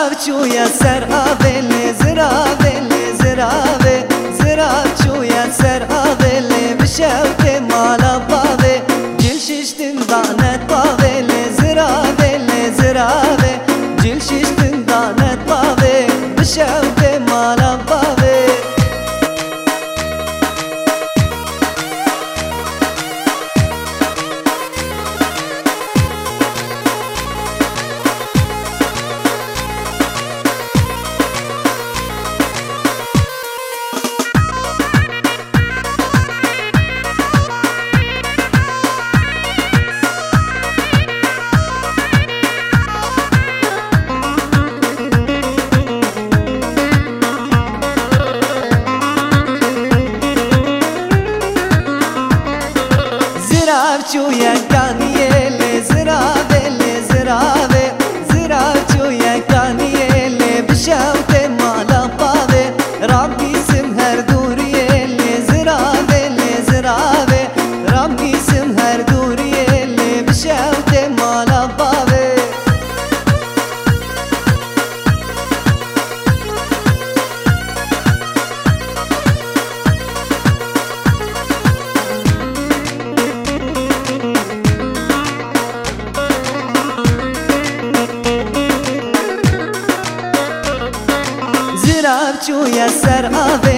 چویا سر آبل زرابل زرابه زراب چویا سر آبل بشوت مالا باوه جل ششتن دانت باوه زرابل زرابه جل ششتن دانت باوه بشوت مالا باوه زراب چویا کانیل زرابل زرابه زراب چویا کانیل بشوت مالا باوه ربی سم هر دوریل زرابل زرابه ربی سم هر دوریل بشوت مالا باوه زراب چویا سر آوه